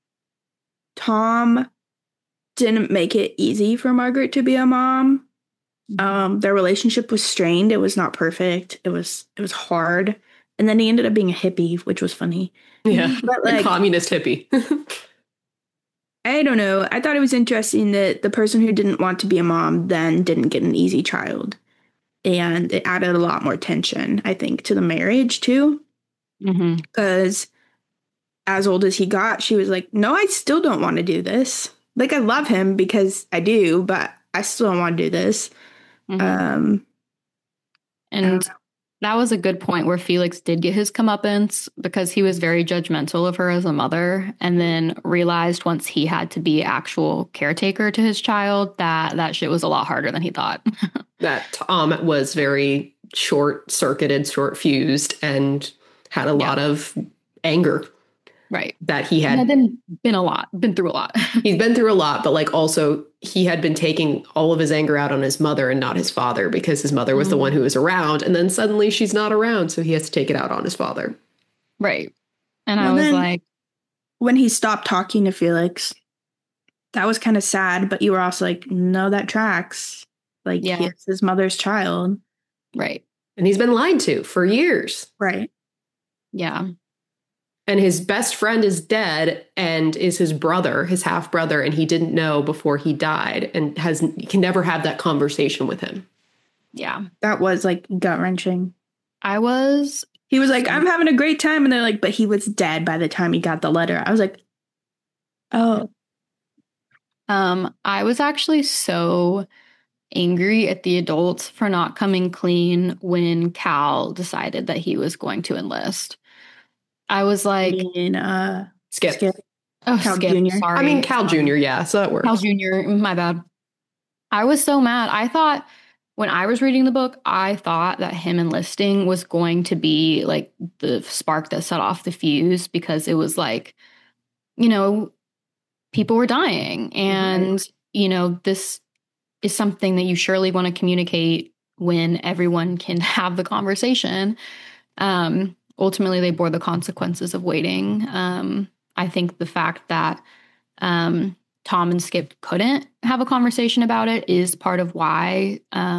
Tom didn't make it easy for Margaret to be a mom. Their relationship was strained. It was not perfect. It was hard. And then he ended up being a hippie, which was funny. Yeah, but like, a communist hippie. I don't know. I thought it was interesting that the person who didn't want to be a mom then didn't get an easy child. And it added a lot more tension, I think, to the marriage, too. Because as old as he got, she was like, no, I still don't want to do this. Like, I love him because I do, but I still don't want to do this. And that was a good point where Felix did get his comeuppance because he was very judgmental of her as a mother, and then realized once he had to be actual caretaker to his child that shit was a lot harder than he thought. That Tom was very short-circuited, short-fused, and had a lot of anger. Right. That he had been through a lot. He's been through a lot, but like also he had been taking all of his anger out on his mother and not his father, because his mother was the one who was around, and then suddenly she's not around, so he has to take it out on his father. Right. And I was like, when he stopped talking to Felix, that was kind of sad, but you were also like, no, that tracks. Like, he is his mother's child. Right. And he's been lied to for years. Right. Yeah. And his best friend is dead and is his brother, his half brother, and he didn't know before he died, and can never have that conversation with him. Yeah. That was like gut wrenching. He was like, I'm having a great time. And they're like, but he was dead by the time he got the letter. I was like, oh. I was actually so angry at the adults for not coming clean when Cal decided that he was going to enlist. I was like, Skip. Oh, Cal Skip. Jr. Sorry. I mean, Cal Jr. Yeah, so that works. Cal Jr. My bad. I was so mad. I thought when I was reading the book, I thought that him enlisting was going to be like the spark that set off the fuse, because it was like, you know, people were dying, and you know, this is something that you surely want to communicate when everyone can have the conversation. Ultimately, they bore the consequences of waiting. I I think the fact that Tom and Skip couldn't have a conversation about it is part of why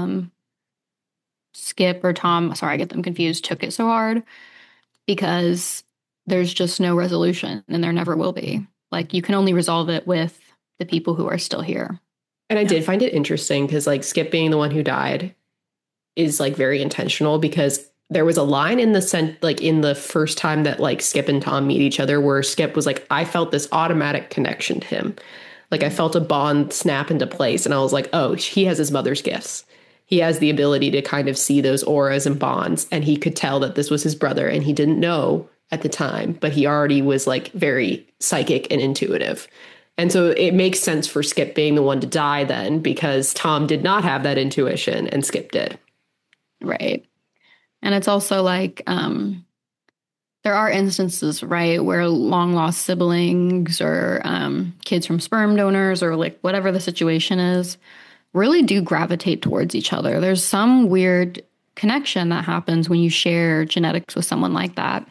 Skip or Tom, sorry, I get them confused, took it so hard, because there's just no resolution and there never will be. Like, you can only resolve it with the people who are still here. And I did find it interesting because, like, Skip being the one who died is, like, very intentional, because there was a line in the first time that, like, Skip and Tom meet each other where Skip was like, I felt this automatic connection to him. Like, I felt a bond snap into place, and I was like, oh, he has his mother's gifts. He has the ability to kind of see those auras and bonds, and he could tell that this was his brother, and he didn't know at the time, but he already was, like, very psychic and intuitive. And so it makes sense for Skip being the one to die then, because Tom did not have that intuition and Skip did. Right. And it's also like, there are instances, right, where long lost siblings or kids from sperm donors, or like whatever the situation is, really do gravitate towards each other. There's some weird connection that happens when you share genetics with someone like that.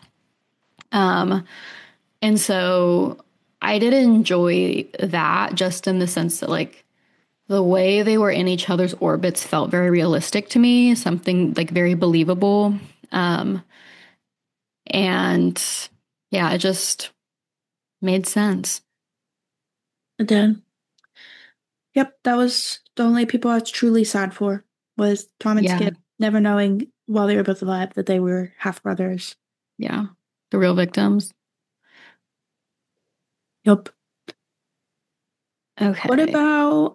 And so I did enjoy that, just in the sense that, like, the way they were in each other's orbits felt very realistic to me, something like very believable. And yeah, it just made sense. It did. Yep, that was the only people I was truly sad for, was Tom and Skip, never knowing while they were both alive that they were half brothers. Yeah, the real victims. Yep. Okay. What about,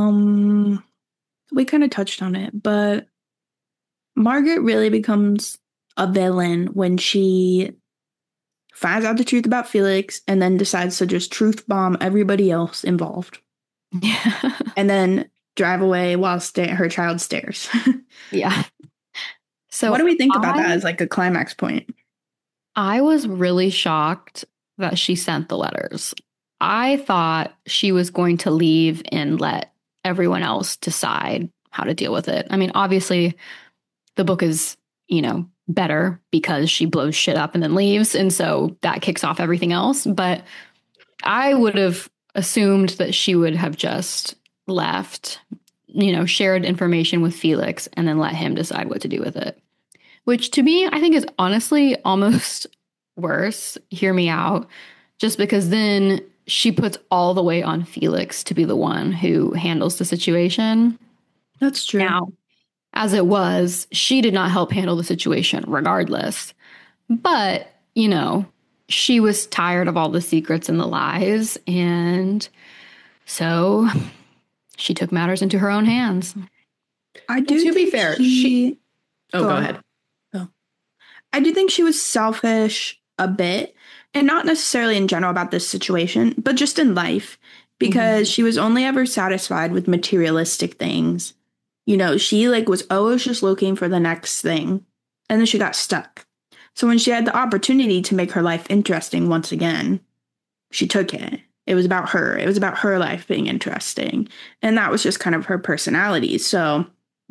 we kind of touched on it, but Margaret really becomes a villain when she finds out the truth about Felix and then decides to just truth bomb everybody else involved. Yeah. And then drive away while her child stares. Yeah. So what do we think about that as, like, a climax point? I was really shocked that she sent the letters. I thought she was going to leave and let everyone else decide how to deal with it. I mean, obviously, the book is, better because she blows shit up and then leaves. And so that kicks off everything else. But I would have assumed that she would have just left, shared information with Felix and then let him decide what to do with it. Which, to me, I think is honestly almost worse. Hear me out. Just because then she puts all the weight on Felix to be the one who handles the situation. That's true. Now, as it was, she did not help handle the situation regardless. But, she was tired of all the secrets and the lies. And so she took matters into her own hands. I do. To be fair, she... Oh, go ahead. Oh. I do think she was selfish a bit, and not necessarily in general about this situation, but just in life, because she was only ever satisfied with materialistic things. She, like, was always just looking for the next thing, and then she got stuck. So when she had the opportunity to make her life interesting once again, she took it. It was about her. It was about her life being interesting. And that was just kind of her personality. So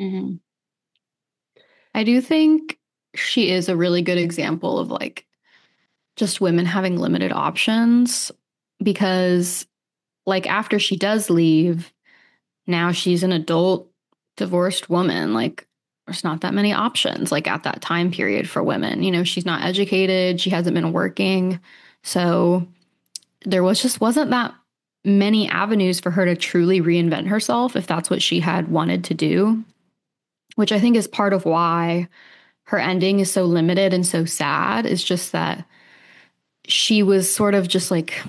I do think she is a really good example of, like, just women having limited options, because, like, after she does leave, now she's an adult divorced woman. Like, there's not that many options, like, at that time period for women. She's not educated. She hasn't been working. So there wasn't that many avenues for her to truly reinvent herself if that's what she had wanted to do, which I think is part of why her ending is so limited and so sad. Is just that she was sort of just, like,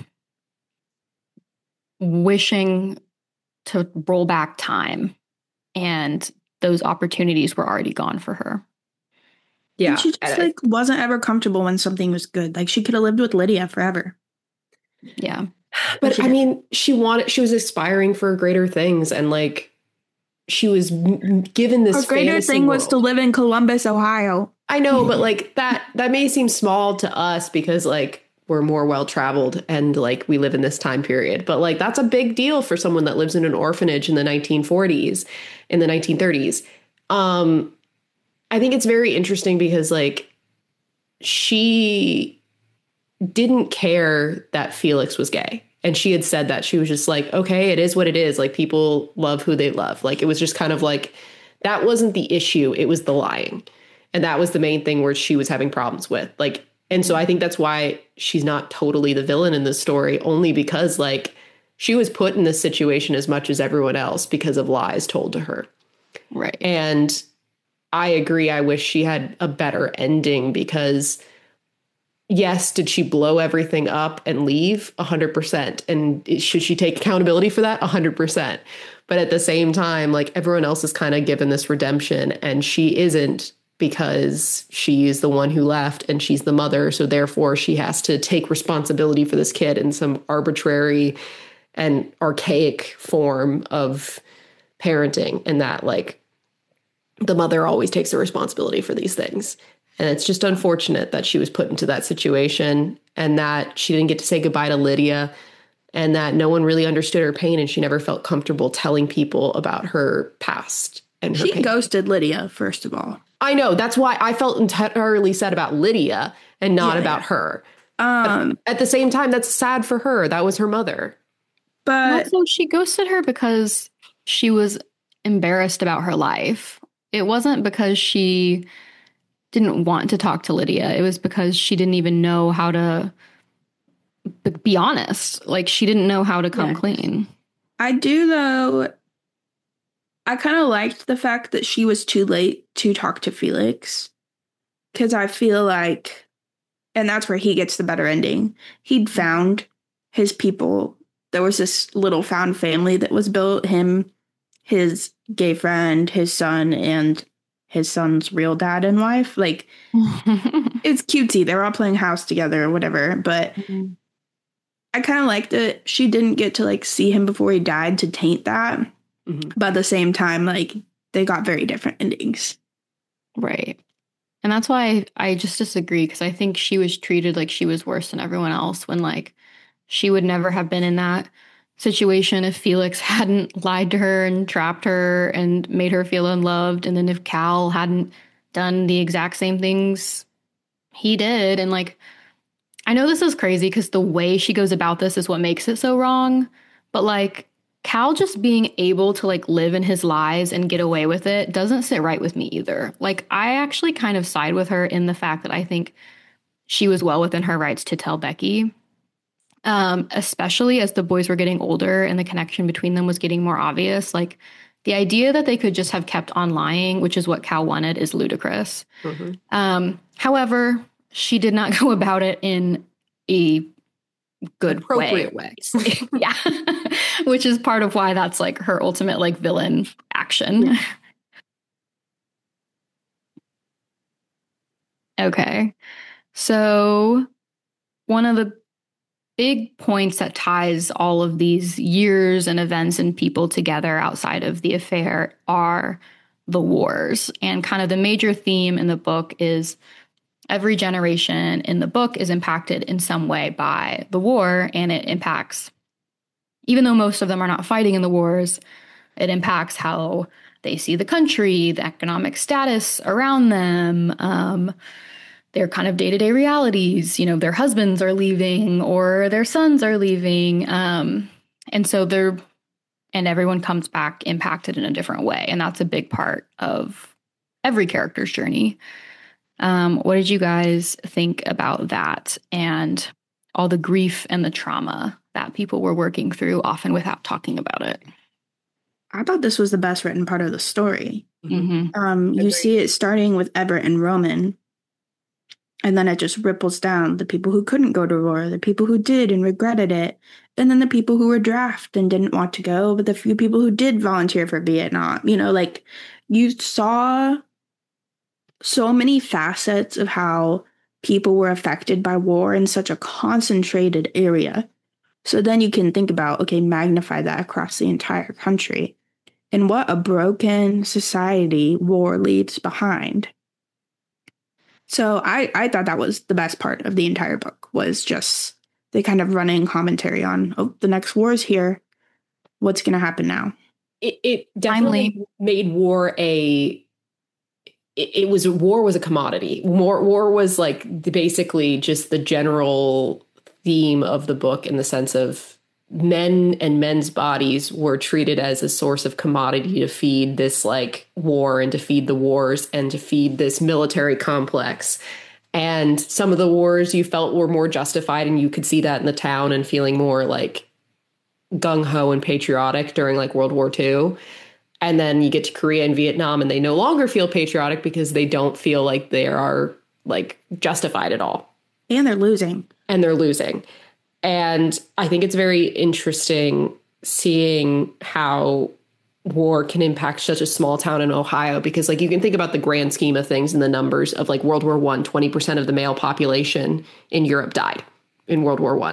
wishing to roll back time, and those opportunities were already gone for her. Yeah. And she just, like, wasn't ever comfortable when something was good. Like, she could have lived with Lydia forever. Yeah. But I mean, she was aspiring for greater things, and, like, she was given this greater thing world. Was to live in Columbus, Ohio. I know, but, like, that may seem small to us because, like, we're more well-traveled and, like, we live in this time period. But, like, that's a big deal for someone that lives in an orphanage in the 1940s, in the 1930s. I think it's very interesting because, like, she didn't care that Felix was gay. And she had said that. She was just like, okay, it is what it is. Like, people love who they love. Like, it was just kind of like, that wasn't the issue. It was the lying. And that was the main thing where she was having problems with. Like, and so I think that's why she's not totally the villain in this story, only because, like, she was put in this situation as much as everyone else because of lies told to her. Right. And I agree. I wish she had a better ending because, yes, did she blow everything up and leave? 100%. And should she take accountability for that? 100%. But at the same time, like, everyone else is kind of given this redemption and she isn't, because she is the one who left and she's the mother. So therefore she has to take responsibility for this kid in some arbitrary and archaic form of parenting, and that, like, the mother always takes the responsibility for these things. And it's just unfortunate that she was put into that situation and that she didn't get to say goodbye to Lydia, and that no one really understood her pain and she never felt comfortable telling people about her past and her She pain. ghosted Lydia, first of all. I know. That's why I felt entirely sad about Lydia and not about her. But at the same time, that's sad for her. That was her mother. But also, she ghosted her because she was embarrassed about her life. It wasn't because she didn't want to talk to Lydia. It was because she didn't even know how to be honest. Like, she didn't know how to come clean. I do, though. I kind of liked the fact that she was too late to talk to Felix, because I feel like, and that's where he gets the better ending. He'd found his people. There was this little found family that was built, him, his gay friend, his son, and his son's real dad and wife. Like, it's cutesy. They're all playing house together or whatever. But I kind of liked that she didn't get to, like, see him before he died to taint that. But at the same time, like, they got very different endings. Right. And that's why I just disagree, because I think she was treated like she was worse than everyone else, when, like, she would never have been in that situation if Felix hadn't lied to her and trapped her and made her feel unloved. And then if Cal hadn't done the exact same things he did. And, like, I know this is crazy because the way she goes about this is what makes it so wrong. But, like, Cal just being able to, like, live in his lies and get away with it doesn't sit right with me either. Like, I actually kind of side with her in the fact that I think she was well within her rights to tell Becky, especially as the boys were getting older and the connection between them was getting more obvious. Like, the idea that they could just have kept on lying, which is what Cal wanted, is ludicrous. However, she did not go about it in a good Appropriate way. Yeah. Which is part of why that's, like, her ultimate, like, villain action. Yeah. Okay. So one of the big points that ties all of these years and events and people together outside of the affair are the wars. And kind of the major theme in the book is every generation in the book is impacted in some way by the war, and it impacts, even though most of them are not fighting in the wars, it impacts how they see the country, the economic status around them, their kind of day-to-day realities. You know, their husbands are leaving or their sons are leaving. And so everyone comes back impacted in a different way. And that's a big part of every character's journey. What did you guys think about that and all the grief and the trauma that people were working through, often without talking about it? I thought this was the best written part of the story. Mm-hmm. You see it starting with Everett and Roman, and then it just ripples down. The people who couldn't go to war, the people who did and regretted it, and then the people who were drafted and didn't want to go, but the few people who did volunteer for Vietnam. You know, like, you saw so many facets of how people were affected by war in such a concentrated area. So then you can think about, okay, magnify that across the entire country. And what a broken society war leaves behind. So I thought that was the best part of the entire book, was just the kind of running commentary on, oh, the next war is here. What's going to happen now? It definitely made war a it was war was a commodity. War was like basically just the general theme of the book in the sense of men and men's bodies were treated as a source of commodity to feed this like war and to feed the wars and to feed this military complex. And some of the wars you felt were more justified, and you could see that in the town and feeling more like gung-ho and patriotic during like World War II. And then you get to Korea and Vietnam and they no longer feel patriotic because they don't feel like they are like justified at all. And they're losing. And they're losing. And I think it's very interesting seeing how war can impact such a small town in Ohio, because like you can think about the grand scheme of things and the numbers of like World War I, 20% of the male population in Europe died in World War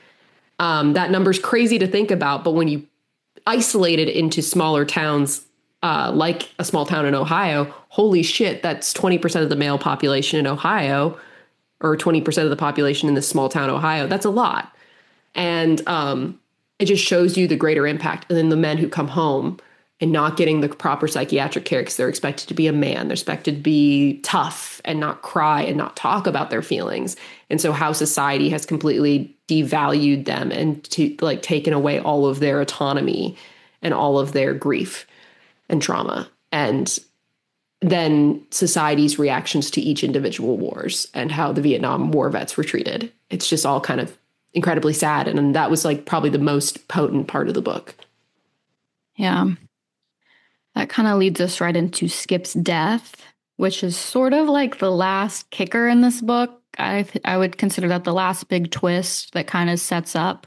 I. That number's crazy to think about, but when you isolate it into smaller towns, like a small town in Ohio, holy shit, that's 20% of the male population in Ohio, or 20% of the population in this small town, Ohio. That's a lot. And it just shows you the greater impact. And then the men who come home and not getting the proper psychiatric care because they're expected to be a man. They're expected to be tough and not cry and not talk about their feelings. And so how society has completely devalued them and to like taken away all of their autonomy and all of their grief and trauma. And then society's reactions to each individual wars and how the Vietnam War vets were treated. It's just all kind of incredibly sad. And that was like probably the most potent part of the book. Yeah. That kind of leads us right into Skip's death, which is sort of like the last kicker in this book. I would consider that the last big twist that kind of sets up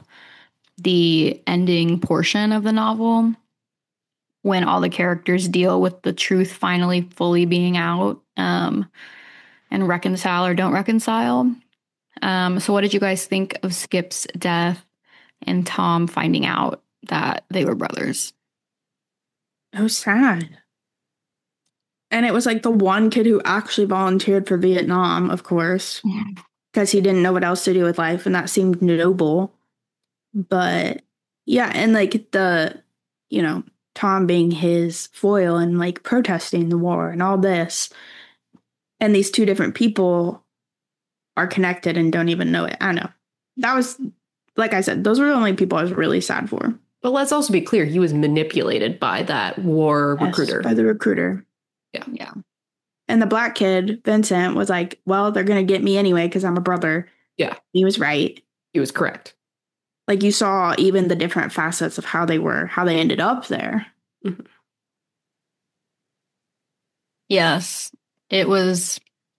the ending portion of the novel, when all the characters deal with the truth finally fully being out, and reconcile or don't reconcile. So what did you guys think of Skip's death and Tom finding out that they were brothers? It was sad. And it was like the one kid who actually volunteered for Vietnam, of course, because he didn't know what else to do with life, and that seemed noble. But yeah, and like Tom being his foil and like protesting the war and all this. And these two different people are connected and don't even know it. I know. That was, like I said, those were the only people I was really sad for. But let's also be clear, he was manipulated by that war recruiter. By the recruiter. Yeah. Yeah. And the black kid, Vincent, was like, well, they're going to get me anyway because I'm a brother. Yeah. He was right. He was correct. Like you saw even the different facets of how they ended up there. Mm-hmm. Yes. It was,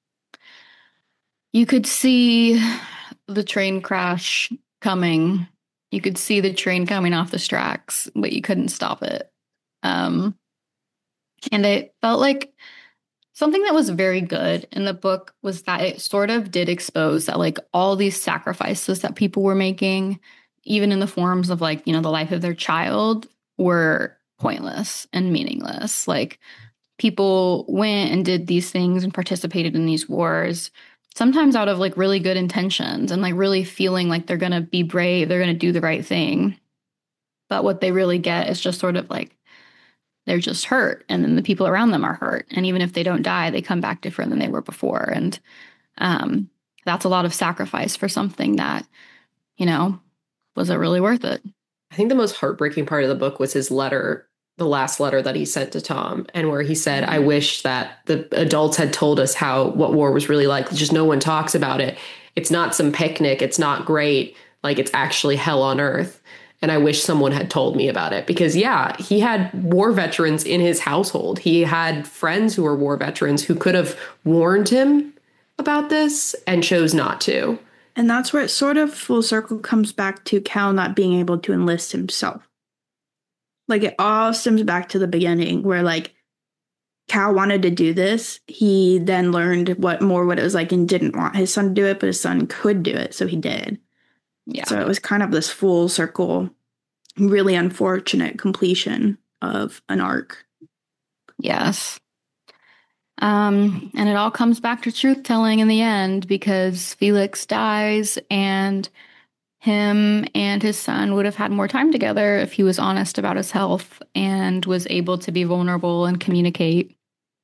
you could see the train crash coming. You could see the train coming off the tracks, but you couldn't stop it. And it felt like something that was very good in the book was that it sort of did expose that like all these sacrifices that people were making, even in the forms of like, the life of their child, were pointless and meaningless. Like people went and did these things and participated in these wars, sometimes out of like really good intentions and like really feeling like they're going to be brave, they're going to do the right thing. But what they really get is just sort of like, they're just hurt. And then the people around them are hurt. And even if they don't die, they come back different than they were before. And that's a lot of sacrifice for something that, was it really worth it? I think the most heartbreaking part of the book was his letter, the last letter that he sent to Tom, and where he said, I wish that the adults had told us what war was really like. Just no one talks about it. It's not some picnic. It's not great. Like it's actually hell on earth. And I wish someone had told me about it because, yeah, he had war veterans in his household. He had friends who were war veterans who could have warned him about this and chose not to. And that's where it sort of full circle comes back to Cal not being able to enlist himself. Like it all stems back to the beginning where like Cal wanted to do this. He then learned what it was like and didn't want his son to do it, but his son could do it. So he did. Yeah. So it was kind of this full circle, really unfortunate completion of an arc. Yes. And it all comes back to truth telling in the end because Felix dies and him and his son would have had more time together if he was honest about his health and was able to be vulnerable and communicate.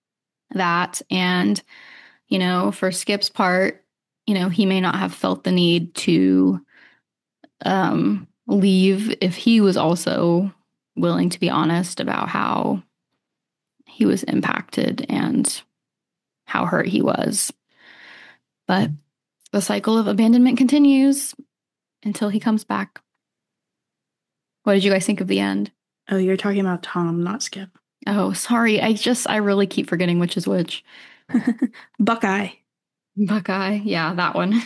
that. And, for Skip's part, he may not have felt the need to leave if he was also willing to be honest about how he was impacted and how hurt he was. But the cycle of abandonment continues until he comes back. What did you guys think of the end? Oh, you're talking about Tom, not Skip. Oh, sorry. I really keep forgetting which is which. Buckeye. Buckeye. Yeah, that one.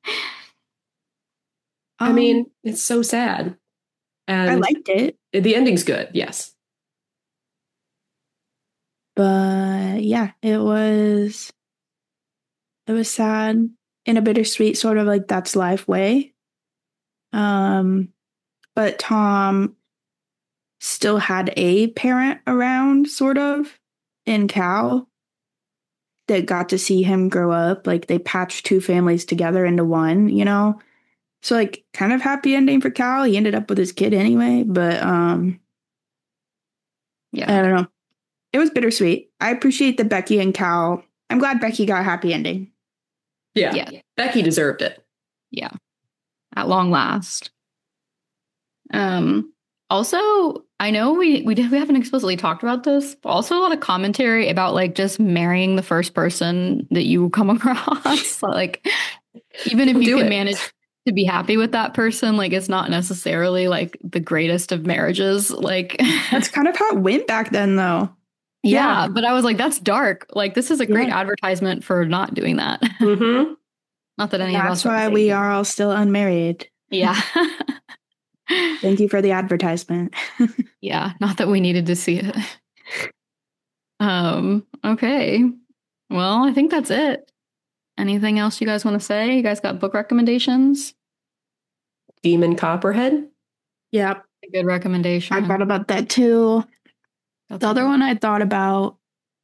I mean, it's so sad. And I liked it. The ending's good, yes. But yeah, it was sad in a bittersweet sort of like that's life way. But Tom still had a parent around sort of in Cal that got to see him grow up. Like they patched two families together into one, So like kind of happy ending for Cal. He ended up with his kid anyway, but yeah. I don't know. It was bittersweet. I appreciate that Becky and Cal. I'm glad Becky got a happy ending. Yeah. Becky deserved it. Yeah. At long last. Also, I know we haven't explicitly talked about this, but also a lot of commentary about like just marrying the first person that you come across. Like even if you can manage to be happy with that person, like it's not necessarily like the greatest of marriages. Like that's kind of how it went back then though. Yeah, but I was like, that's dark. Like this is a great advertisement for not doing that. Mm-hmm. Not that any of us. That's why we are all still unmarried. Yeah. Thank you for the advertisement. Yeah, not that we needed to see it. Okay. Well, I think that's it. Anything else you guys want to say? You guys got book recommendations? Demon Copperhead? Yep. A good recommendation. I thought about that too. The other one I thought about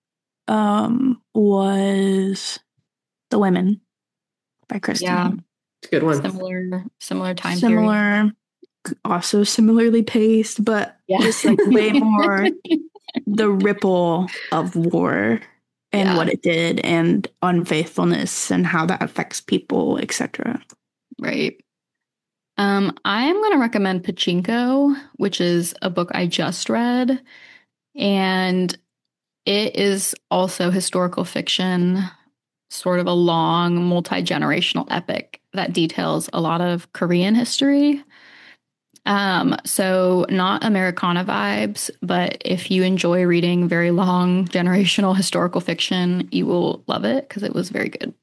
was The Women by Kristen. Yeah. It's a good one. Similar time period. Also similarly paced, but just like way more the ripple of war and what it did and unfaithfulness and how that affects people, etc. Right. I'm going to recommend Pachinko, which is a book I just read. And it is also historical fiction, sort of a long, multi-generational epic that details a lot of Korean history. So not Americana vibes, but if you enjoy reading very long generational historical fiction, you will love it because it was very good.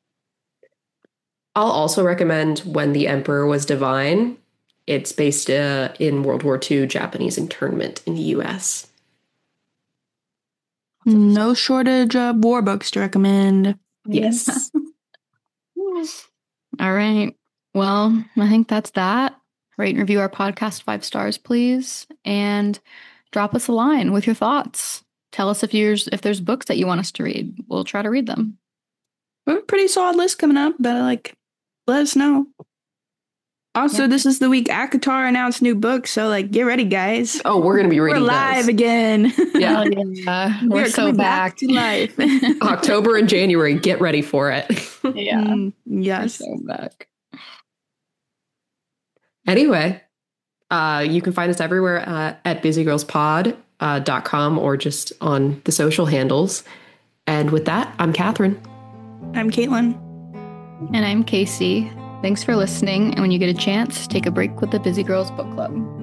I'll also recommend When the Emperor Was Divine. It's based in World War II Japanese internment in the U.S. No shortage of war books to recommend. Yes. All right. Well, I think that's that. Rate and review our podcast 5 stars, please. And drop us a line with your thoughts. Tell us if there's books that you want us to read. We'll try to read them. We have a pretty solid list coming up, but let us know. Also, this is the week ACOTAR announced new books, so get ready, guys. Oh, we're gonna be reading. We're live again. Yeah, we're so back to life. October and January, get ready for it. Yeah, yes, we're so back. Anyway, you can find us everywhere at busygirlspod.com or just on the social handles. And with that, I'm Catherine. I'm Caitlin. And I'm Casey. Thanks for listening. And when you get a chance, take a break with the Busy Girls Book Club.